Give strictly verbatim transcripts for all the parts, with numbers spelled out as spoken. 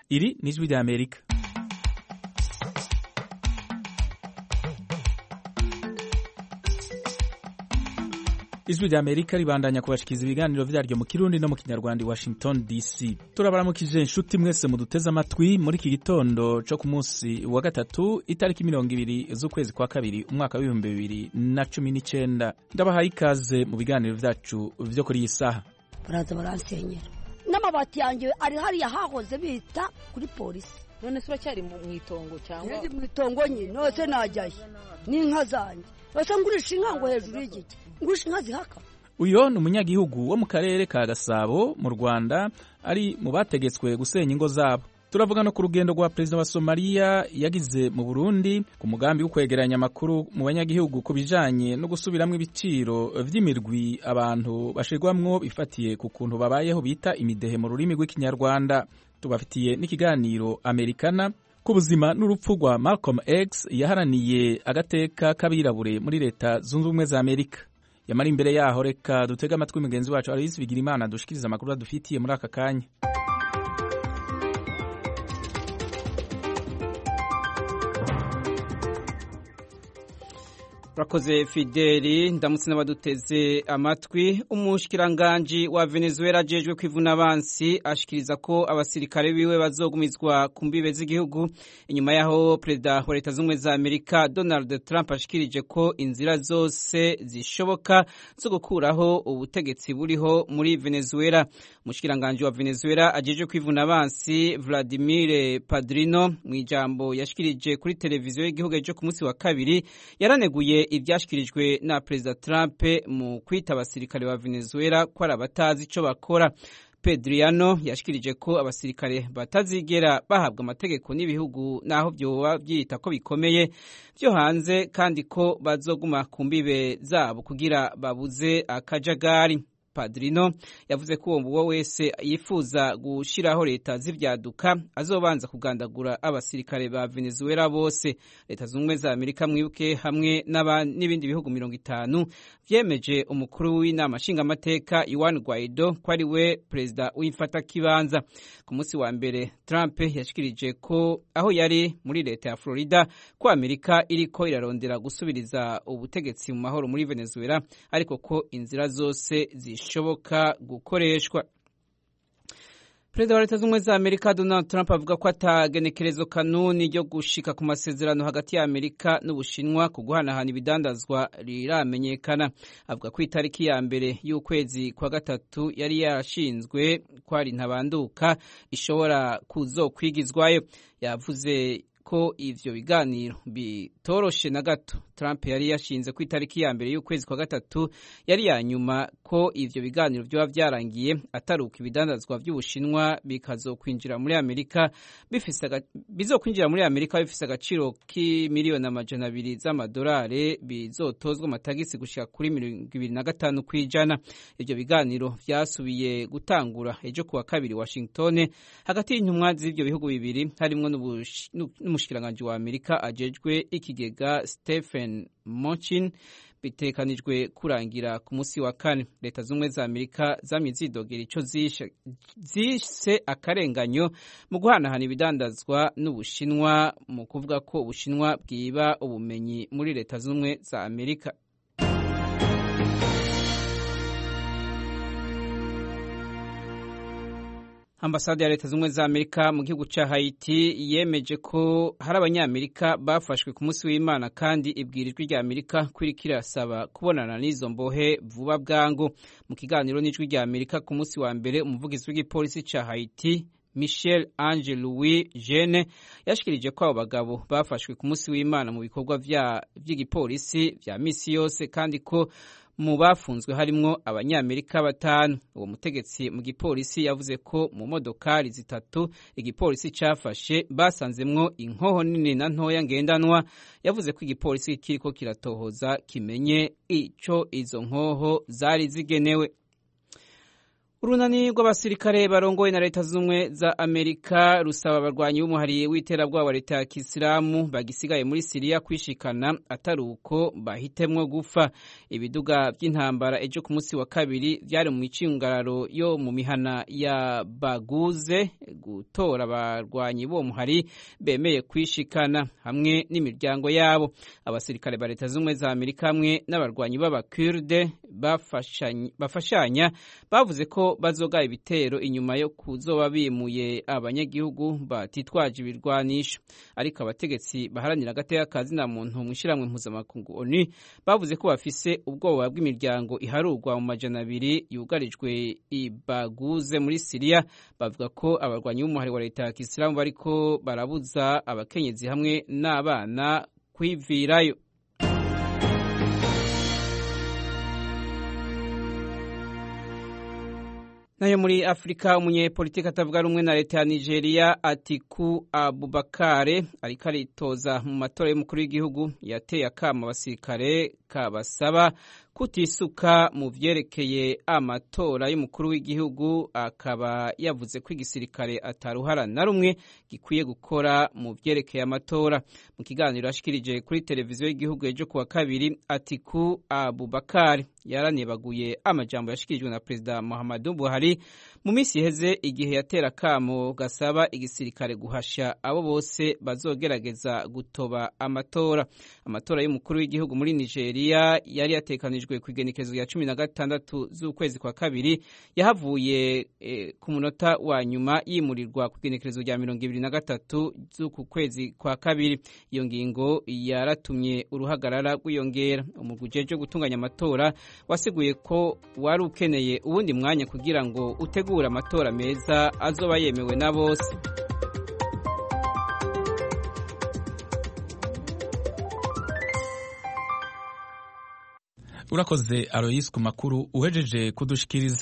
Iri ni Ijwi rya Amerika. Ijwi rya Amerika ribandanya kubashikiza ibiganiro vyaryo mu Kirundi no mu Kinyarwanda i Washington D C. Turabaramukije inshuti mwese muduteze amatwi muri iki gitondo co ku munsi wa gatatu itariki mirongo ibiri z'ukwezi kwa kabiri umwaka w'ibihumbi bibiri na cumi n'icenda. Ndabahaye ikaze mu biganiro vyacu vyo kuri iyi saha. Baraza baransenyera n'amabati yanjye ari hariya hahoze bita kuri polisi. None sura cyari mu itongo cyangwa ndi mu itongo nyine nose najyaye n'inka zanjye basa ngurisha inka ngo hejuru y'igiti ngurisha inka zihaka. Uyo ni umunyagihugu wo mu karere ka Gasabo mu Rwanda ari mu bategetswe gusenya ingo zabo. Turavuga no ku rugendo rwa perezida wa Somalia yagize mu Burundi ku mugambi wo kwegeranya amakuru mu banyagihugu ku bijanye no gusubiramwo ibiciro vy'imirwi abantu bashirwamwo bifatiye ku kuntu babayeho bita imidehe mu rurimi rw'ikinyarwanda. Tubafitiye n'ikiganiro Amerikana ku buzima n'urupfu rwa Malcolm X yaharaniye agateka k'abirabure muri leta zunze ubumwe za Amerika. Yamara imbere yaho reka dutega amatwi mugenzi wacu Aloysi Bigirimana dushikiriza amakuru adufitiye muri aka kanya. Rakoze Fideli ndamutse n'abaduteze amatwi. Umushikiranganje wa Venezuela ajejwe kwivuna abansi ashikiriza ko abasirikare biwe bazogumizwa ku mbibe z'igihugu inyuma yaho perezida wa leta z'ubumwe za Amerika Donald Trump ashikirije ko inzira zose zishoboka zo gukuraho ubutegetsi buriho muri Venezuela. Umushikiranganje wa Venezuela ajejwe kwivuna abansi Vladimir Padrino mu ijambo yashikirije kuri televiziyo y'igihugu ejo ku munsi wa kabiri yaraneguye ibyashyikirijwe na perezida Trump mu kwita abasirikare ba Venezuela ko ari abatazi icyo bakora. Pedriano yashikirije ko abasirikare batazigera bahabwa amategeko n'ibihugu naho byoba byita ko bikomeye byo hanze kandi ko bazoguma ku mbibe zabo kugira babuze akajagari. Padrino yavuze ko uwo wese yifuza gushiraho leta z'ivyaduka azobanza kugandagura abasirikare ba Venezuela bose. Leta z'ubumwe za Amerika mwibuke hamwe n'ibindi bihugu mirongo itanu vyemeje umukuru w'inama nshingamateka Juan Guaido ko ari we perezida w'imfata kibanza. Ku munsi wa mbere Trump yashikirije ko aho yari muri leta ya Florida ko Amerika iriko irarondera gusubiriza ubutegetsi mu mahoro muri Venezuela ariko ko inzira zose zishoboka gukoreshwa. Perezida wa leta z'ubumwe za Amerika Donald Trump avuga ko atagenekerezo kanuni ryo gushika ku masezerano hagati ya Amerika n'Ubushinwa ku guhanahana ibidandazwa riramenyekana. Avuga ko itariki ya mbere y'ukwezi kwa gatatu yari yarashinzwe ko ari ntabanduka ishobora kuzokwigizwayo. Yavuze ko ivyo biganiro bitoroshe na gato. Trump yari yashinze ku itariki ya mbere y'ukwezi kwa gatatu yari yanyuma ko ivyo biganiro byoba vyarangiye ataruka ibidandazwa vy'Ubushinwa bikazokwinjira muri Amerika bifise bizokwinjira muri Amerika bifise agaciro k'imiliyoni amajana abiri z'amadolari bizotozwa amatagisi gushika kuri mirongo ibiri na gatanu kw'ijana. Ivyo biganiro vyasubiye gutangura ejo kuwa kabiri Washington hagati y'intumwa z'ivyo bihugu bibiri harimwo n'umushikiranganje wa Amerika ajejwe ikigega Stephen Mnuchin. Bitekanijwe kurangira ku munsi wa kane. Leta z'ubumwe za Amerika zamye zidogera ico zise akarenganyo mu guhanahana ibidandazwa n'Ubushinwa mu kuvuga ko Ubushinwa bwiba ubumenyi muri leta z'ubumwe za Amerika. Ambasade ya leta z'ubumwe za Amerika mu gihugu ca Haiti yemeje ko hari abanyamerika bafashwe ku munsi w'Imana kandi ibwirijwe rya Amerika kwirikira saba kubonana n'izo mbohe vuba bwangu. Mu kiganiro n'ijwi rya Amerika ku munsi wa mbere umuvugizi w'igipolisi ca Haiti Michel Ange Louis Jeune yashikirije ko abo bagabo bafashwe ku munsi w'Imana mu bikorwa vy'igipolisi vya misi yose kandi ko mu bafunzwe harimwo abanyamerika batanu. Uwo mutegetsi mu gipolisi yavuze ko mu modokari zitatu igipolisi cafashe basanzemwo inkoho nini na ntoya ngendanwa. Yavuze ko igipolisi kiriko kiratohoza kimenye ico izo nkoho zari zigenewe. Urunani rw'abasirikare barongoye na leta z'ubumwe za Amerika rusaba abarwanyi b'umuhari w'iterabwoba wa leta ya Kisilamu bagisigaye muri Siriya kwishikana atari uko bahitemwo gufa. Ibiduga by'intambara ejo ku munsi wa kabiri byari mu micungararo yo mu mihana ya Baguze gutora abarwanyi b'uwo muhari bemeye kwishikana hamwe n'imiryango yabo. Abasirikare ba leta z'ubumwe za Amerika hamwe n'abarwanyi b'abakurde bafashanya bafashanya bavuze ko bazoga ibitero inyuma yo kuzoba bimuye abanyagihugu batitwaje ibirwanisho, ariko abategetsi baharanira agateka kazina muntu mu ishiramwe mpuzamakungu O N U bavuze ko bafise ubwoba bw'imiryango iharurwa mu majana abiri yugarijwe ibaguze muri Siriya. Bavuga ko abarwanyi b'umuhari wa leta ya Kisilamu bariko barabuza abakenyezi hamwe n'abana kwivirayo. Nayo muri Afrika umunyepolitiki atavuga rumwe na leta ya Nigeria Atiku Abubakar ariko aritoza mu matora y'umukuru w'igihugu yateye akamo abasirikare kabasaba kutisuka mu vyerekeye amatora y'umukuru w'igihugu, akaba yavuze ko igisirikare ataruhara na rumwe gikwiye gukora mu vyerekeye amatora. Mu kiganiro ashikirije kuri televiziyo y'igihugu ejo kuwa kabiri, Atiku Abubakar yaranebaguye amajambo yashikirijwe na Perezida Muhammadu Buhari mu minsi iheze igihe yatera kamo gasaba igisirikare guhasha abo bose bazogerageza gutoba amatora. Amatora y'umukuru w'igihugu muri Nigeria yari yatekanijwe ku igenekerezo rya cumi na gatandatu z'ukwezi kwa kabiri, yahavuye e, ku munota wa nyuma yimurirwa ku igenekerezo rya mirongo ibiri na gatatu z'uku kwezi kwa kabiri. Iyo ngingo yaratumye uruhagarara rwiyongera. Umugwi ujejwe gutunganya amatora wasiguye ko wari ukeneye ubundi mwanya kugira ngo utegure amatora meza azoba yemewe na bose. Urakoze Alois ku makuru uhejeje kudushikiriza.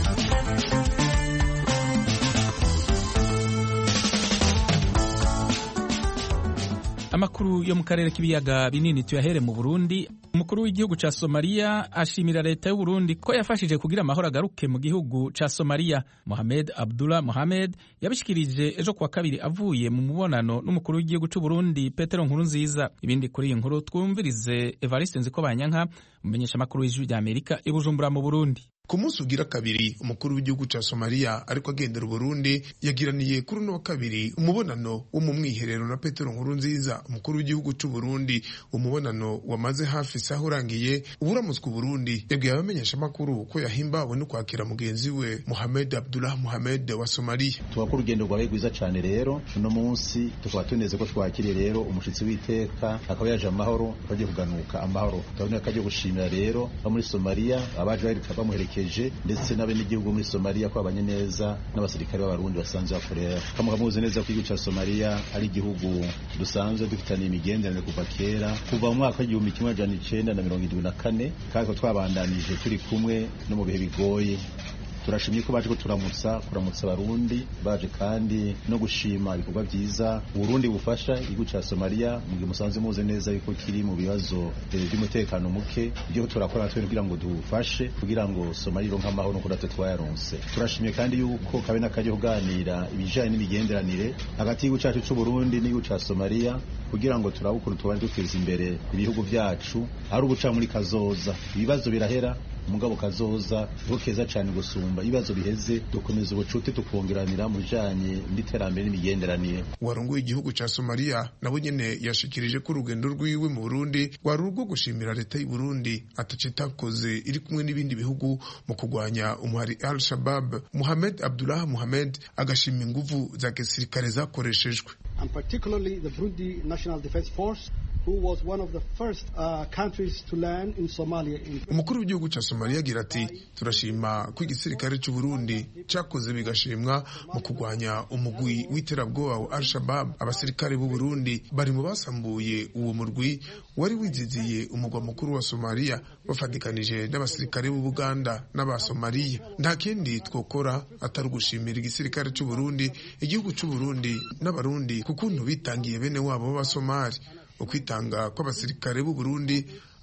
Amakuru yo mu karere k'ibiyaga binini tuyahere mu Burundi. Umukuru w'igihugu ca Somalia ashimira leta y'u Burundi ko yafashije kugira amahoro agaruke mu gihugu ca Somalia. Mohamed Abdullah Mohamed yabishikirije ejo kuwa kabiri avuye mu mubonano n'umukuru w'igihugu c'u Burundi Petero Nkurunziza. Ibindi kuri iyi nkuru twumvirize Evariste Nzikobanyanka, umumenyesha makuru w'ijwi rya Amerika i Bujumbura mu Burundi. Ku munsi ugira kabiri umukuru w'igihugu ca Somalia ariko agendera Burundi yagiraniye kuri no kabiri umubonano wo mu mwiherero na Petero Nkurunziza umukuru w'igihugu c'u Burundi. Umubonano wamaze hafi saho urangiye uburamutswe Burundi yabwiye abamenyesha makuru ko yahimbawe no kwakira mugenzi we Mohamed Abdullah Mohamed wa Somalia. Twakora urugendo rwawe rwiza cyane rero uno munsi tukaba tuneze ko twakiriye rero umushitsi w'iteka akaba yaje amahoro bagiye kuganuka amahoro. Twabonye kaje gushimira rero muri Somalia abaje bari bamuherekeje ndetse n'abenegihugu muri Somalia ko abanye neza n'abasirikare b'abarundi basanzwe bakorera. Kamuga muzi neza ko igihugu ca Somalia ari igihugu dusanzwe dufitanye imigenderanire kuva kera, kuva mu mwaka w'igihumbi kimwe amajana icenda na mirongo indwi na kane kandi twabandanije turi kumwe no mu bihe bigoye. Turashimye ko baje ko turamutsa kuramutsa abarundi, baje kandi no gushima ibikorwa byiza Burundi bufasha igihugu ca Somalia mu gihe musanze muze neza yuko kiri mu bibazo by'umutekano muke, ibyo turakora natwe kugira ngo dufashe kugira ngo Somalia ironke amahoro no kudatwe twayaronse. Turashimye kandi yuko kabe nakaje kuganira ibijanye n'imigenderanire hagati y'igihugu cacu c'u Burundi n'igihugu ca Somalia kugira ngo turabukuru tubane duteza imbere ibihugu byacu ari ubuca muri kazoza. Ibibazo birahera umugabo kazoza rukeza cyane gusumba ibibazo biheze, dukomeza ubucuti tukongeranira mu janye n'iterambere n'imigenderanire. Warongoye igihugu ca Somalia nabo nyene yashikirije ko urugendo rwiwe mu Burundi wari urwo gushimira leta y'u Burundi atacitakoze iri kumwe n'ibindi bihugu mu kugwanya umuhari Al-Shabaab. Mohamed Abdullah Mohamed agashima inguvu za gisirikare zakoreshejwe, and particularly the Burundi National Defense Force, who was one of the first uh, countries to land in Somalia. Umukuru w'igihugu ca Somalia agira ati turashima ko igisirikare cy'u Burundi cyakoze bigashimwa mu kugwanya umugwi w'iterabwoba wa Al-Shabaab. Abasirikare b'u Burundi bari mu basambuye uwo murwi wari wiziziye umugwa mukuru wa Somalia bafatikanije n'abasirikare b'u Buganda n'abasomalia. Nta kindi twokora atari gushimira igisirikare cy'u Burundi, igihugu cy'u Burundi n'abarundi kukuntu bitangiye bene wabo b'Abasomali. Ukwitanga kw'abasirikare b'u Burundi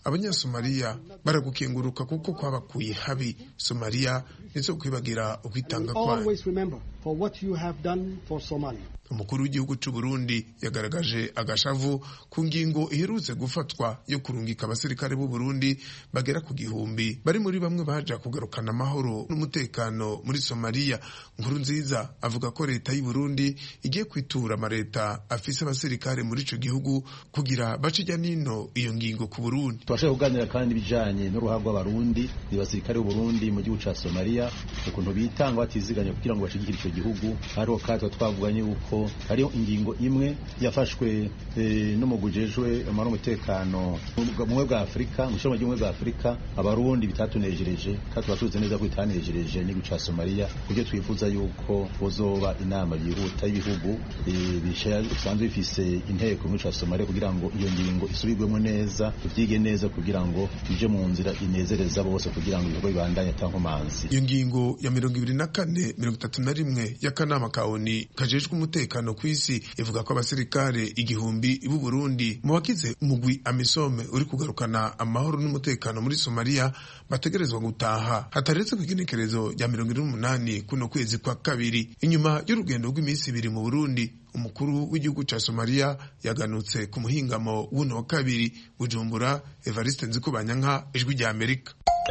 abanyasomaliya baragukenguruka kuko kwabakuye habi. Somalia nizo kwibagira ukwitanga kwayo. Always remember for what you have done for Somalia. Umukuru w'igihugu cy'u Burundi yagaragaje agashavu ku ngingo iherutse gufatwa yo kurungika abasirikare b'u Burundi bagera ku gihumbi bari muri bamwe baja kugarukana amahoro n'umutekano muri Somalia. Nkurunziza avuga ko leta y'u Burundi igiye kwitura amareta afise abasirikare muri ico gihugu kugira bacija nino iyo ngingo ku Burundi. Twashaka kuganira kandi bijanye n'uruhare rw'abarundi n'abasirikare b'u Burundi mu gihugu ca Somalia ukuntu bitanga batiziganya kugira ngo bashigikire ico gihugu. Hariho kandi twavuganye uko hariho ingingo imwe yafashwe n'umugujejwe amara umutekano mu bwa Afrika mu shoma ry'umwe bwa Afrika abarundi bitatunejereje kandi twatuze neza ko bitanejereje n'igihugu ca Somalia kuko twifuza yuko bozoba inama yihuta y'ibihugu bishaya bisanzwe bifise inteko muri ca Somalia kugira ngo iyo ngingo isubirwemo neza ivyige neza kugira ngo ije mu nzira inezereza bose kugira ngo ibikorwa bibandanye atankomanzi. Iyo ngingo ya mirongo ibiri na kane mirongo itatu na rimwe y'akanama kaoni kajejwe umutekano kw'isi ivuga ko abasirikare igihumbi b'u Burundi mu bagize umugwi Amisome uri kugarukana amahoro n'umutekano muri Somalia bategerezwa gutaha hataretse kwigenekerezo ya mirongo ine n'umunani kuno kwezi kwa kabiri. Inyuma y'urugendo rw'iminsi ibiri mu Burundi, umukuru w'igihugu ca Somalia yaganutse ku muhingamo w'uno wa kabiri Bujumbura. Evariste Nzikubanyanka, Ijwi rya Amerika.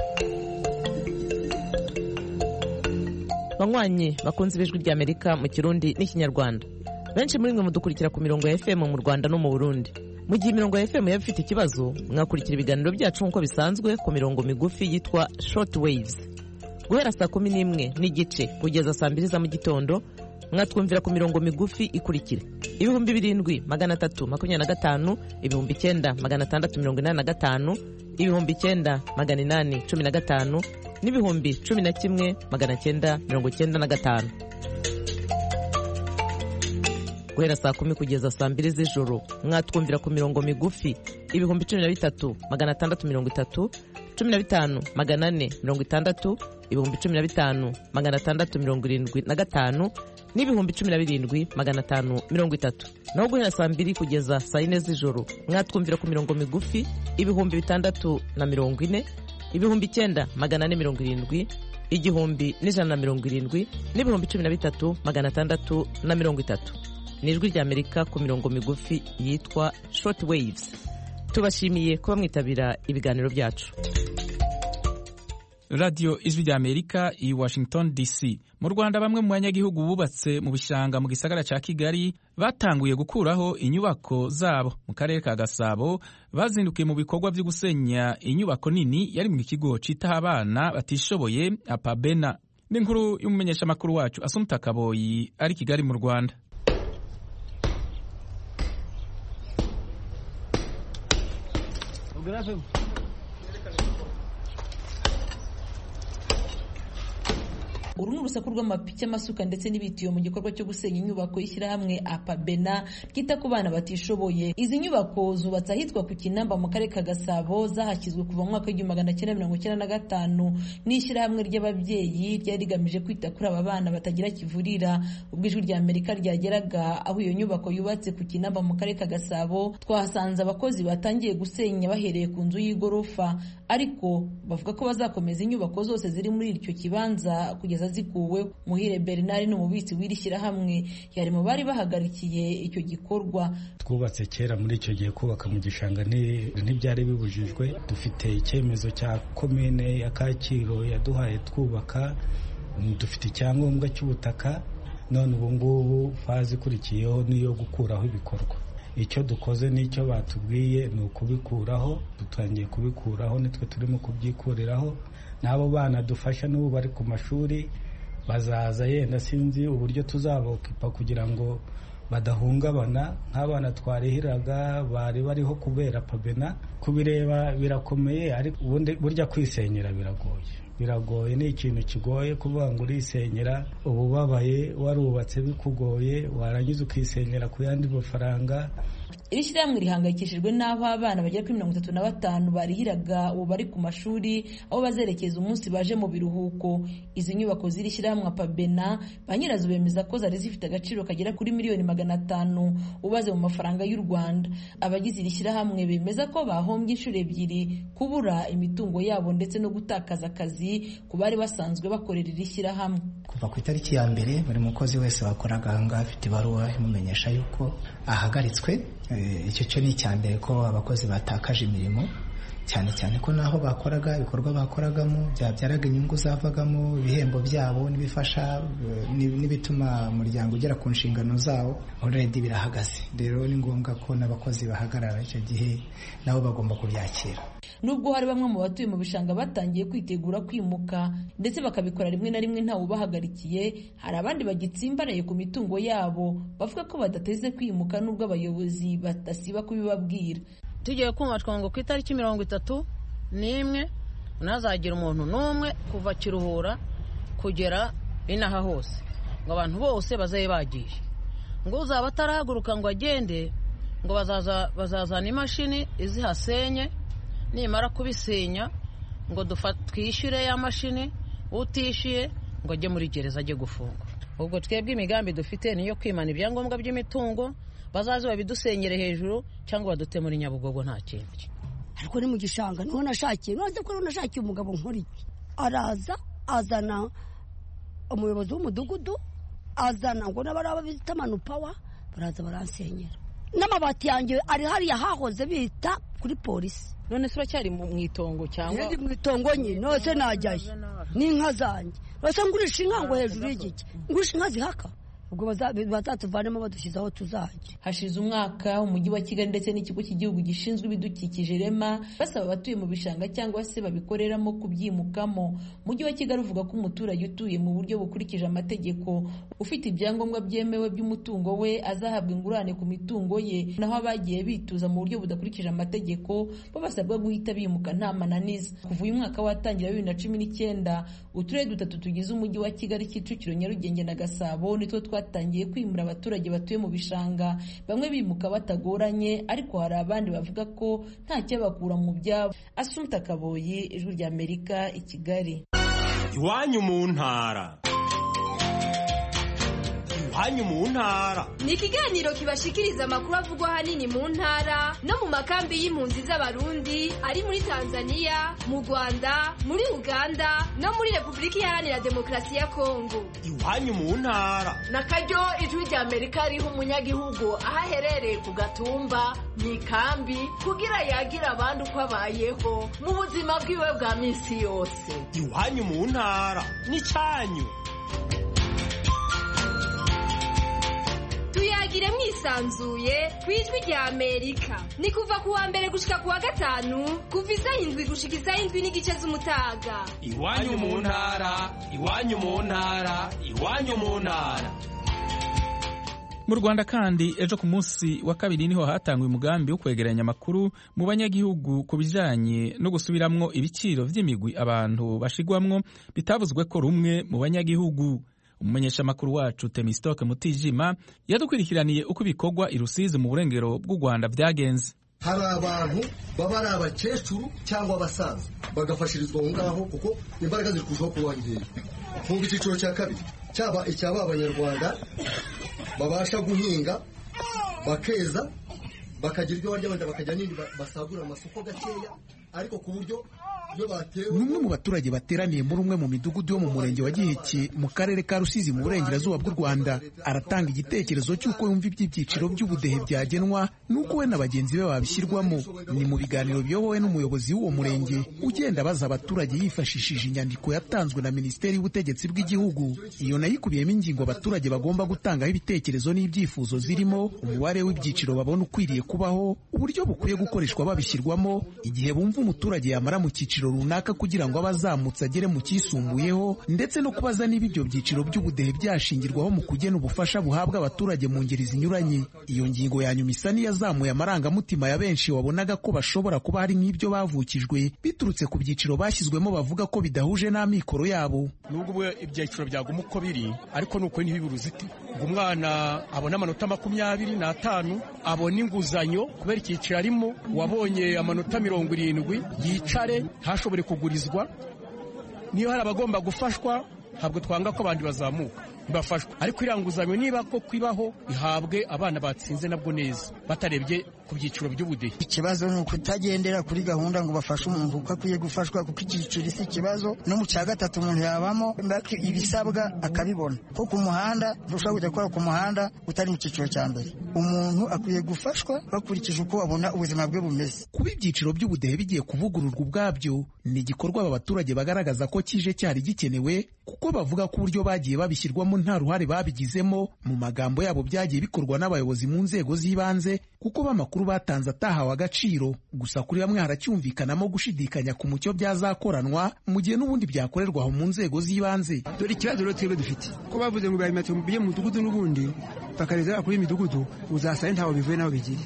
Banywanyi bakunze Ijwi rya Amerika mu Kirundi n'Ikinyarwanda, benshi muri mwe mudukurikira ku mirongo ya F M mu Rwanda no mu Burundi. Mu gihe imirongo ya F M yaba ifite ikibazo, mwakurikira ibiganiro byacu nk'uko bisanzwe ku mirongo migufi yitwa short waves. Guhera saa kumi n'imwe n'igice kugeza saa mbiri za mu gitondo, mwatwumvira ku mirongo migufi ikurikira: ibihumbi birindwi magana atatu makumyabiri na gatanu, ibihumbi icyenda magana atandatu mirongo inani na gatanu, ibihumbi icyenda magana inani cumi na gatanu, n'ibihumbi cumi na kimwe magana cyenda mirongo cyenda na gatanu. Guhera saa kumi kugeza saa mbiri z'ijoro, mwatwumvira ku mirongo migufi ibihumbi cumi na bitatu magana atandatu mirongo itatu, cumi na bitanu magana ane mirongo itandatu, ibihumbi cumi na bitanu magana atandatu mirongo irindwi na gatanu, n'ibihumbi cumi na birindwi magana atanu mirongo itatu. Naho guhera saa mbiri kugeza saa yine z'ijoro, mwatwumvira ku mirongo migufi ibihumbi bitandatu na mirongo ine, ibihumbi icyenda magana ane mirongo irindwi, igihumbi n'ijana na mirongo irindwi, n'ibihumbi cumi na bitatu magana atandatu na mirongo itatu. Ni Ijwi rya Amerika ku mirongo migufi yitwa short waves. Tubashimiye kuba mwitabira ibiganiro byacu. Radio Ijwi rya Amerika i Washington D C. Mu Rwanda, bamwe mu banyagihugu bubatse mu bishanga mu gisagara ca Kigali batanguye gukuraho inyubako zabo. Mu karere ka Gasabo bazindukiye mu bikorwa byo gusenya inyubako nini yari mu kigo citaho abana batishoboye Apabena. Ni inkuru y'umumenyesha makuru wacu Asumta Kaboyi ari Kigali mu Rwanda. Uru ni urusaku rw'amapiki, amasuka ndetse n'ibitiyo mu gikorwa cyo gusenya inyubako y'ishyirahamwe Apabena ryita ku bana batishoboye. Izi nyubako zubatse ahitwa ku Kinamba mu karere ka Gasabo, zahashyizwe kuva mu mwaka w'igihumbi magana cyenda mirongo icyenda na gatanu n'ishyirahamwe ry'ababyeyi ryari rigamije kwita kuri aba bana batagira kivurira. Ubwo Ijwi rya Amerika ryageraga aho iyo nyubako yubatse ku Kinamba mu karere ka Gasabo, twahasanze abakozi batangiye gusenya bahereye ku nzu y'igorofa, ariko bavuga ko bazakomeza inyubako zose ziri muri icyo kibanza kugeza zikuwe. Muhire Bernard n'umubitsi w'iri shyirahamwe yari mu bari bahagarikiye icyo gikorwa. Twubatse kera muri icyo gihe, kubaka mu gishanga ntibyari bibujijwe. Dufite icyemezo cya komine ya Kacyiru yaduhaye twubaka, dufite icyangombwa cy'ubutaka. None ubu ngubu fazi ikurikiyeho niyo gukuraho ibikorwa. Icyo dukoze n'icyo batubwiye ni ukubikuraho. Dutangiye kubikuraho, nitwe turimo kubyikuriraho. N'abo bana dufasha n'ubu bari ku mashuri bazaza, yenda sinzi uburyo tuzabokipa kugira ngo badahungabana. Nk'abana twarihiraga bari bariho kubera Apabena. Kubireba birakomeye, ariko ubundi burya kwisenyera biragoye. Biragoye, ni ikintu kigoye kuvuga ngo urisenyera ububabaye, warubatse bikugoye, warangiza ukisenyera ku yandi mafaranga. iri shyirahamwe rihangayikishijwe n'aho abana bagera kuri mirongo itatu na batanu barihiraga ubu bari ku mashuri aho bazerekeza umunsi baje mu biruhuko. Izi nyubako ziri shyirahamwe Pabena ba nyirazo bemeza ko zari zifite agaciro kagera kuri miliyoni magana atanu ubaze mu mafaranga y'u Rwanda. Abagize iri shyirahamwe bemeza ko bahombye inshuro ebyiri, kubura imitungo yabo ndetse no gutakaza akazi ku bari basanzwe bakorera iri shyirahamwe. Kuva ku itariki ya mbere buri mukozi wese wakoraga ahangaha afite ibaruwa imumenyesha yuko ahagaritswe. Icyo cyo ni icya mbere ko abakozi batakaje imirimo, cyane cyane ko naho bakoraga ibikorwa bakoragamo byabyaraga inyungu zavagamo, ibihembo byabo n'ibifasha n'ibituma umuryango ugera ku nshingano zawo already birahagaze. Rero ni ngombwa ko n'abakozi bahagarara icyo gihe nabo bagomba kubyakira. Nubwo hari bamwe mu batuye mu bishanga batangiye kwitegura kwimuka ndetse bakabikora rimwe na rimwe ntawe ubahagarikiye, hari abandi bagitsimbaraye ku mitungo yabo bavuga ko badateze kwimuka nubwo abayobozi badasiba kubibabwira. Tugiye kumva ngo ku itariki mirongo itatu n'imwe ntazagira umuntu n'umwe kuva Kiruhura kugera inaha hose, ngo abantu bose bazaye bagiye, ngo uzaba atarahaguruka ngo agende ngo bazaza bazazana imashini izihasenye, nimara kubisenya ngo twishyure ya mashini, utishyuye ngo ajye muri gereza ajye gufungwa. Ubwo twebwe imigambi dufite niyo kwimana ibyangombwa by'imitungo, bazaze babidusenyere hejuru cyangwa badute muri Nyabugogo nta kindi. Ariko ni mu gishanga niho nashakiye, none ko nashakiye umugabo nkuri, araza azana umuyobozi w'umudugudu, azana ngo n'abaraba bita manupawa, baraza baransenyera. N'amabati yanjye ari hariya hahoze bita kuri polisi. None se uracyari mu itongo cyangwa? Ndi mu itongo nyine, nose najyayo n'inka zanjye, nose ngurisha inka ngo hejuru y'igiki, ngurisha inka zihaka, ubwo bazatuvanemo badushyize aho tuzajya. Hashize umwaka umujyi wa Kigali ndetse n'ikigo cy'igihugu gishinzwe ibidukikije REMA basaba abatuye mu bishanga cyangwa se babikoreramo kubyimukamo. Umujyi wa Kigali uvuga ko umuturage utuye mu buryo bukurikije amategeko ufite ibyangombwa byemewe by'umutungo we azahabwa ingurane ku mitungo ye, naho abagiye bituza mu buryo budakurikije amategeko bo basabwa guhita bimuka nta mananiza. Kuva uyu mwaka watangira bibiri na cumi n'icyenda uturere dutatu tugize umujyi wa Kigali, Kicukiro, Nyarugenge na Gasabo nitwo twatangiye kwimura abaturage batuye mu bishanga, bamwe bimuka batagoranye ariko hari abandi bavuga ko nta cyabakura mu byabo. Asumta Kaboyi, Ijwi rya Amerika, i Kigali. Iwanyu mu ntara. Iwanyu mu ntara ni ikiganiro kibashikiriza amakuru avugwa hanini mu ntara no mu makambi y'impunzi z'abarundi ari muri Tanzania, mu Rwanda, muri Uganda no muri Repubulika Iharanira Demokarasi ya Kongo. Iwanyu mu ntara nakaryo Ijwi rya Amerika riha umunyagihugu aho aherereye ku gatumba mu ikambi kugira yagira abandi uko abayeho mu buzima bwiwe bwa minsi yose. Iwanyu mu ntara ni cyanyu. Tuyagire mwisanzuye ku Ijwi rya Amerika. Ni kuva ku wa mbere gushika ku wa gatanu kuva isaha indwi gushika isaha indwi n'igice z'umutaga. Iwanyu mu ntara, iwanyu mu ntara, iwanyu mu ntara. Mu Rwanda kandi ejo ku munsi wa kabiri niho hatangwa umugambi wo kwegeranya amakuru mu banyagihugu ku bijanye no gusubiramwo ibiciro vy'imigwi abantu bashigwamwo bitavuzwe ko rumwe mu banyagihugu. Umumenyesha makuru wacu Temistoke Mutijima yadukwirikiraniye uko ibikorwa i Rusizi mu burengero bw'u Rwanda byagenze. Hari abantu baba ari abakecuru cyangwa abasaza bagafashirizwa aho ngaho kuko imbaraga ziri kurushaho kubongera. Mu cyiciro cya kabiri cyaba icyaba abanyarwanda babasha guhinga bakeza bakagira ibyo barya benda bakajya n'indi basagura amasoko gakeya ariko ku buryo Numwe mu baturage bateraniye muri umwe mu midugudu yo mu murenge wa Giheke mu karere ka Rusizi mu burengerazuba bw'u Rwanda aratanga igitekerezo cy'uko yumva ibyiciro by'ubudehe byagenwa n'uko we na bagenzi be babishyirwamo. Ni mu biganiro biyobowe n'umuyobozi w'uwo murenge ugenda baza abaturage yifashishije inyandiko yatanzwe na Minisiteri y'Ubutegetsi bw'Igihugu. Iyo nayo ikubiyemo ingingo abaturage bagomba gutangaho ibitekerezo n'ibyifuzo zirimo umubare w'ibyiciro babona ukwiriye kubaho, uburyo bukwiye gukoreshwa babishyirwamo, igihe bumva umuturage yamara mu cyiciro cyiciro runaka kugira ngo abazamutse agere mu kisumbuyeho, ndetse no kubaza niba ibyo byiciro by'ubudehe byashingirwaho mu kugena ubufasha buhabwa abaturage mu ngeri zinyuranye. Iyo ngingo ya nyuma isa n'iyazamuye amarangamutima ya benshi wabonaga ko bashobora kuba hari nk'ibyo bavukijwe biturutse ku byiciro bashyizwemo bavuga ko bidahuje n'amikoro yabo. Nubwo ibyiciro byaguma uko biri, ariko nuko ntibibiruziti ngo umwana abona amanota makumyabiri n'atanu abona inguzanyo kubera icyiciro arimo, wabonye amanota mirongo irindwi yicare ntashobore kugurizwa. Niyo hari abagomba gufashwa, ntabwo twanga ko abandi bazamuka bafashwa, ariko iriya nguzanyo niba ko kwibaho ihabwe abana batsinze nabwo neza batarebye ku byiciro by'ubudehe. Ikibazo ni ukutagendera kuri gahunda ngo bafashe umuntu uko akwiye gufashwa, kuko icyiciro si ikibazo. No mu cya gatatu umuntu yabamo ibisabwa akabibona, ko ku muhanda ntushobora kujya gukora ku muhanda utari mu cyiciro cya mbere. Umuntu akwiye gufashwa bakurikije uko babona ubuzima bwe bumeze. Kuba ibyiciro by'ubudehe bigiye kuvugururwa ubwabyo ni igikorwa aba baturage bagaragaza ko kije cyari gikenewe, kuko bavuga ko uburyo bagiye babishyirwamo nta ruhare babigizemo. Mu magambo yabo byagiye bikorwa n'abayobozi mu nzego z'ibanze, kuko b'amakuru batanze atahawe agaciro. Gusa kuri bamwe haracyumvikanamo gushidikanya ku mucyo byazakoranwa mu gihe n'ubundi byakorerwa aho mu nzego z'ibanze. Dore ikibazo rero twebwe dufite ko bavuze ngo babimatse mu mudugudu n'ubundi bakareza kuri imidugudu, uzasanga ntaho bivuye naho bigiye.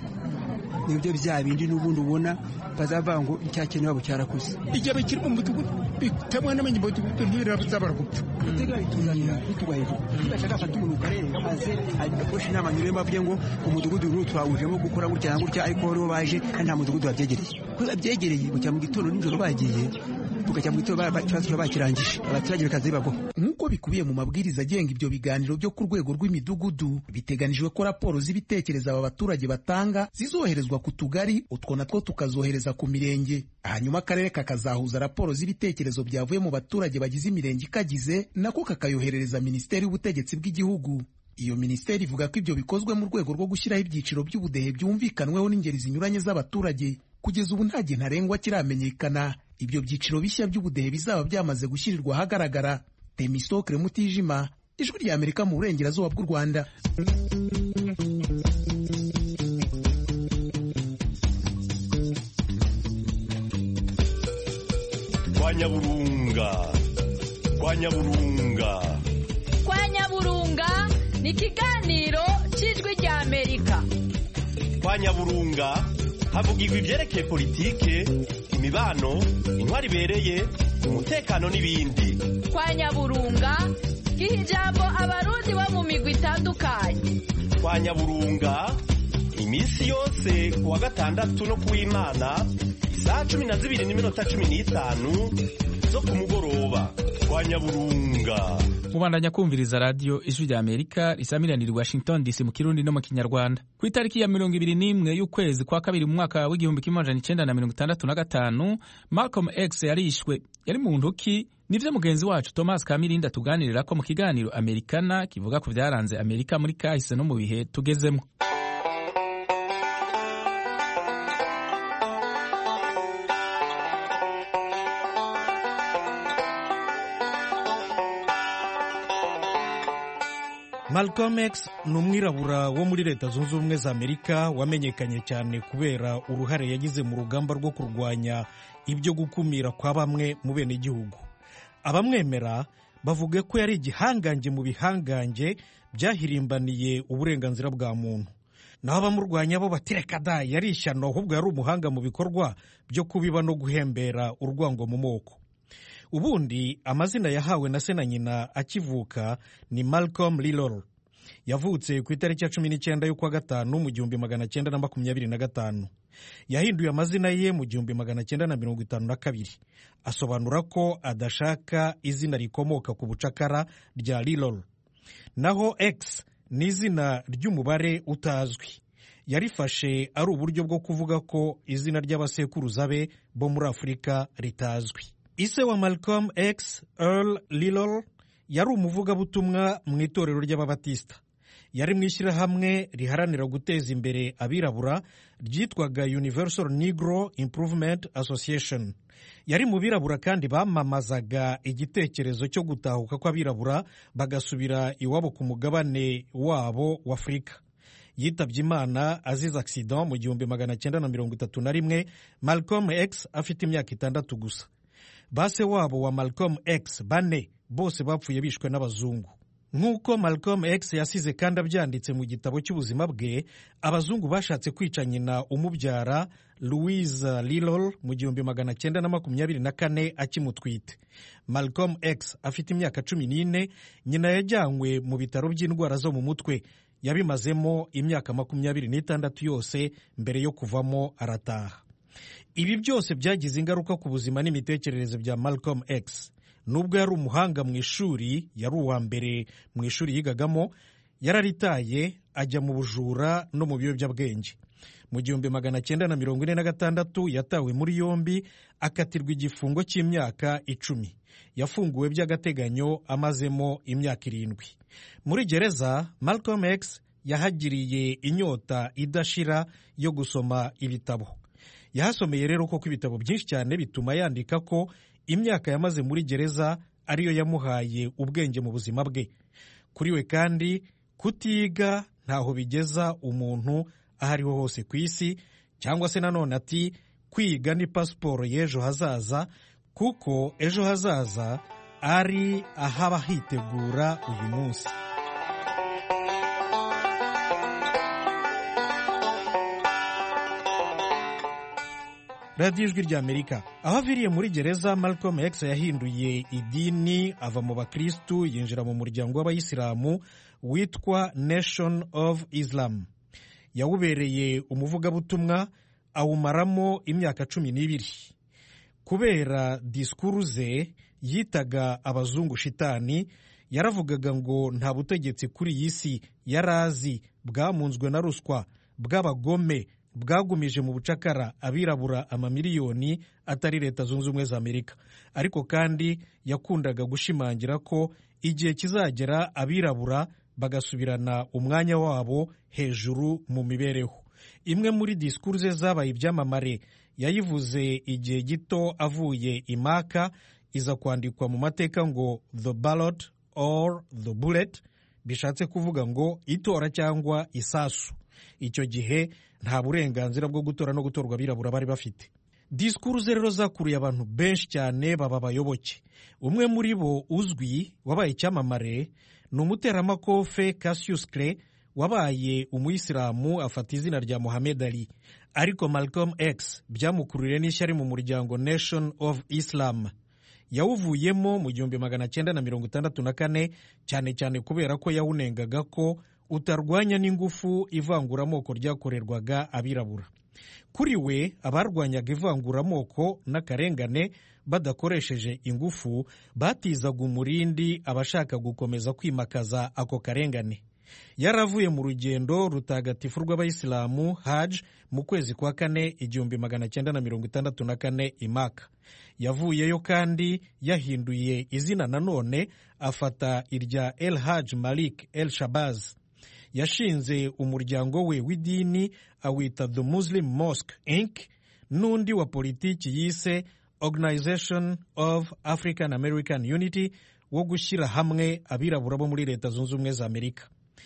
Nibyo bya bindi n'ubundi ubona bazavuga ngo icyakeneye wabo cyarakuze. Igihe bikiri mu mudugudu bitemwe n'amenye mu mudugudu ntibirabuzabara gupfa. Tutega ituzanira bitubahije. Bashaka fata umuntu karere aze akoresha inama nyure bavuye ngo umudugudu uru twawujemo gukora gutya gutya, ariko rero baje nta mudugudu wabyegereye. Kuza byegereye gucya mu gitondo n'ijoro bagiye tukajya mu gitondo bacyatse bakirangije abaturage bakazi bago. Nk'uko bikubiye mu mabwiriza agenga ibyo biganiro byo ku rwego rw'imidugudu, biteganijwe ko raporo z'ibitekerezo aba baturage batanga zizoherezwa ku tugari, utwo natwo tukazohereza ku mirenge. Hanyuma akarere kakazahuza raporo z'ibitekerezo byavuye mu baturage bagize imirenge ikagize, nako kakayoherereza Minisiteri y'Ubutegetsi bw'Igihugu. Iyo minisiteri ivuga ko ibyo bikozwe mu rwego rwo gushyiraho ibyiciro by'ubudehe byumvikanweho n'ingeri zinyuranye z'abaturage. Kugeza ubu nta gihe ntarengwa kiramenyekana ibyo byiciro bishya by'ubudehe bizaba byamaze gushyirirwa ahagaragara. Temistokle Mutijima, Ijwi rya Amerika mu burengerazuba bw'u Rwanda. Kwa Nyaburunga, kwa Nyaburunga, kwa Nyaburunga ni ikiganiro cy'Ijwi rya Amerika. Kwa Nyaburunga havugirwa ibyerekeye politike, imibano, intwari ibereye, umutekano n'ibindi. Kwa Nyaburunga giha ijambo abarundi bo mu migwi itandukanye. Kwa Nyaburunga iminsi yose kuwa gatandatu no kuw'Imana isaha cumi na zibiri n'iminota cumi n'itanu zo ku mugoroba. Kwa Nyaburunga mubandanya kumviriza radio Ijwi rya Amerika risamiranira Washington D C mu Kirundi no mu Kinyarwanda. Ku itariki ya mirongo ibiri n'imwe y'ukwezi kwa kabiri mu mwaka w'igihumbi kimwe amajana icenda na mirongo itandatu na gatanu, Malcolm X yarishwe. Yari mu nduki. Nivyo mugenzi wacu Thomas Kamirindi atuganirira ko mu kiganiro Amerikana kivuga ku byaranze Amerika muri kahise no mu bihe tugezemo. Malcolm X ni umwirabura wo muri Leta Zunze Ubumwe za Amerika wamenyekanye cyane kubera uruhare yagize mu rugamba rwo kurwanya ibyo gukumira kwa bamwe mu bene igihugu. Abamwemera bavuga ko yari igihangange mu bihangange byahirimbaniye uburenganzira bwa muntu. Naho abamurwanya bo batireka da yari ishyano, ahubwo yari umuhanga mu bikorwa byo kubiba no guhembera urwango mu moko. Ubundi amazina yahawe na se na nyina akivuka ni Malcolm Lillol. Yavutse ku itariki ya cumi n'icyenda y'ukwa gatanu mu gihumbi magana cyenda na makumyabiri na gatanu. Yahinduye amazina ye mu gihumbi magana cyenda na mirongo itanu na kabiri. Asobanura ko adashaka izina rikomoka ku bucakara rya Lillol. Naho X ni izina ry'umubare utazwi. Yarifashe ari uburyo bwo kuvuga ko izina ry'abasekuruza be bo muri Afurika ritazwi. Ise wa Malcolm X, Earl Lillol, yari umuvugabutumwa mu itorero ry'Ababatista. Yari mu ishyirahamwe riharanira guteza imbere abirabura ryitwaga Universal Negro Improvement Association. Yari mu birabura kandi bamamazaga igitekerezo cyo gutahuka kw'abirabura bagasubira iwabo ku mugabane wabo wa Afurika. Yitabye Imana azize accident mu gihumbi magana cyenda na mirongo itatu na rimwe, Malcolm X afite imyaka itandatu gusa. base wabo wa Malcolm X bane bose bapfuye bishwe n'abazungu. Nk'uko Malcolm X yasize kandi abyanditse mu gitabo cy'ubuzima bwe, abazungu bashatse kwica nyina umubyara Louise Lilol mu gihumbi magana cyenda na makumyabiri na kane akimutwite. Malcolm X afite imyaka cumi n'ine, nyina yajyanywe mu bitaro by'indwara zo mu mutwe. Yabimazemo imyaka makumyabiri n'itandatu yose mbere yo kuvamo arataha. Ibi byose byagize ingaruka ku buzima n'imitekerereze bya Malcolm X. Nubwo yari umuhanga mu ishuri, yari uwa mbere mu ishuri yigagamo, yararitaye ajya mu bujura no mu biyobyabwenge. Mu gihumbi magana cyenda na mirongo ine na gatandatu yatawe muri yombi, akatirwa igifungo cy'imyaka icumi. Yafunguwe by'agateganyo amazemo imyaka irindwi. Muri gereza, Malcolm X yahagiriye inyota idashira yo gusoma ibitabo. Yahasomeye rero koko ibitabo byinshi cyane, bituma yandika ko imyaka yamaze muri gereza ariyo yamuhaye ubwenge mu buzima bwe. Kuri we kandi kutiga ntaho bigeza umuntu aho ariho hose ku isi, cyangwa se nanone ati kwiga ni pasiporo y'ejo hazaza, kuko ejo hazaza ari ahaba hitegura uyu munsi. radiyo ijwi ry'Amerika. Aho aviriye muri gereza, Malcolm X yahinduye idini, ava mu bakristu yinjira mu muryango w'abayisilamu witwa Nation of Islam. Yawubereye umuvugabutumwa, awumaramo imyaka cumi n'ibiri. Kubera disikuru ze yitaga abazungu shitani, yaravugaga ngo nta butegetsi kuri iyi si yarazi bwamunzwe na ruswa, bw'abagome, bwagumije mu bucakara abirabura amamiliyoni atari Leta Zunze Ubumwe za Amerika. Ariko kandi yakundaga gushimangira ko igihe kizagera abirabura bagasubirana umwanya wabo hejuru mu mibereho. Imwe muri disikuru ze zabaye ibyamamare yayivuze igihe gito avuye i Maka, iza kwandikwa mu mateka ngo the ballot or the bullet, bishatse kuvuga ngo itora cyangwa isasu. Icyo gihe nta burenganzira bwo gutora no gutorwa abirabura bari bafite. Disikuru ze rero zakuruye abantu benshi cyane baba abayoboke. Umwe muri bo uzwi wabaye icyamamare ni umuteramakofe Cassius Clay, wabaye umuyisilamu afata izina rya Muhammad Ali. Ariko Malcolm X byamukururiye n'ishyari mu muryango Nation of Islam. Yawuvuyemo mu gihumbi magana cyenda na mirongo itandatu na kane, cyane cyane kubera ko yawunengaga ko utarwanya n'ingufu ivanguramoko ryakorerwaga abirabura. Kuri we, abarwanyaga ivanguramoko n'akarengane badakoresheje ingufu batizaga umurindi abashaka gukomeza kwimakaza ako karengane. Yaravuye mu rugendo rutagatifu rw'abayisilamu Hajj mu kwezi kwa kane igihumbi magana cyenda na mirongo itandatu na kane i Maka. Yavuyeyo kandi yahinduye izina nanone, afata irya El Hajj Malik El Shabazz. Yashinze umuryango we w'idini awita The Muslim Mosque Incorporated, n'undi wa politiki yise Organization of African American Unity, wo gushyira hamwe abirabura bo muri Leta Zunze Ubumwe za Amerika.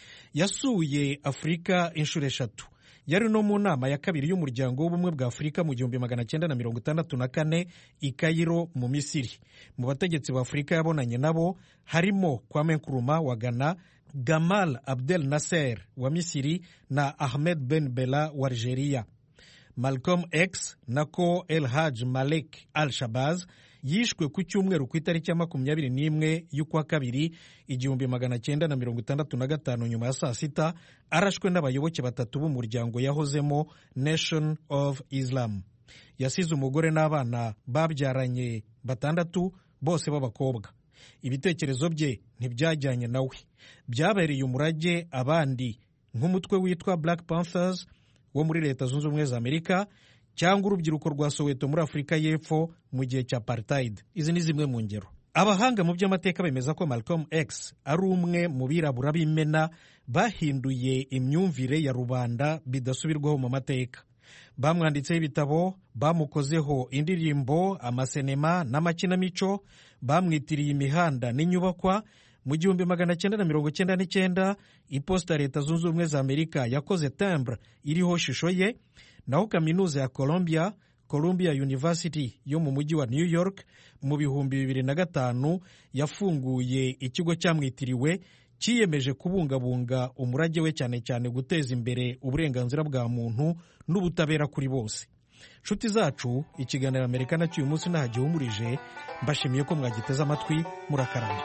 Yasuye Afurika inshuro eshatu. Yari no mu nama ya kabiri y'umuryango w'ubumwe bwa Afurika mu gihumbi magana cyenda na mirongo itandatu na kane i Cairo mu Misiri. Mu bategetsi ba Afurika yabonanye nabo harimo Kwame Nkrumah wa Ghana, Gamal Abdel Nasser wa Misiri na Ahmed Ben Bella wa Algeria. Malcolm X nako El Hajj Malik Al Shabazz yishwe ku cyumweru ku itariki ya makumyabiri n'imwe y'ukwa kabiri igihumbi magana cyenda na mirongo itandatu na gatanu nyuma ya saa sita, arashwe n'abayoboke batatu b'umuryango yahozemo Nation of Islam. Yasize umugore n'abana babyaranye batandatu, bose b'abakobwa. Ibitekerezo bye ntibyajyanye nawe, byabereye umurage abandi nk'umutwe witwa Black Panthers wo muri Leta Zunze Ubumwe za Amerika, cyangwa urubyiruko rwa Soweto muri Afurika y'Epfo mu gihe cya apartheid. Izi ni zimwe mu ngero. Abahanga mu by'amateka bemeza ko Malcolm X ari umwe mu birabura b'imena bahinduye imyumvire ya rubanda bidasubirwaho mu mateka. Bamwanditseho ibitabo, bamukozeho indirimbo, amasenema n'amakinamico, bamwitiriye imihanda n'inyubakwa. Mu gihumbi magana cyenda na mirongo cyenda n'icyenda, iposita Leta Zunze Ubumwe za Amerika yakoze timbre iriho shusho ye, naho kaminuza ya Columbia Columbia University yo mu mujyi wa New York mu bihumbi bibiri na gatanu yafunguye ikigo cyamwitiriwe cyiyemeje kubungabunga umurage we, cyane cyane guteza imbere uburenganzira bwa muntu n'ubutabera kuri bose. Nshuti zacu, ikiganiro Amerikana cy'uyu munsi ntaho gihumurije. Mbashimiye ko mwagiteze amatwi. Murakarama.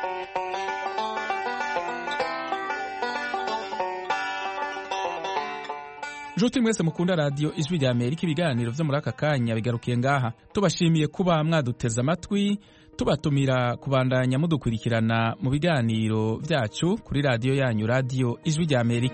Nshuti mwese mukunda radiyo Ijwi rya Amerika, ibiganiro byo muri aka kanya bigarukiye ngaha. Tubashimiye kuba mwaduteze amatwi, tubatumira kubandanya mudukurikirana mu biganiro byacu kuri radiyo yanyu, radiyo Ijwi rya Amerika.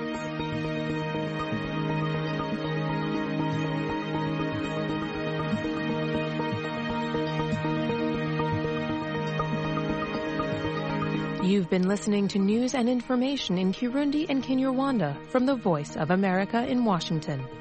You've been listening to news and information in Kirundi and Kinyarwanda from the Voice of America in Washington.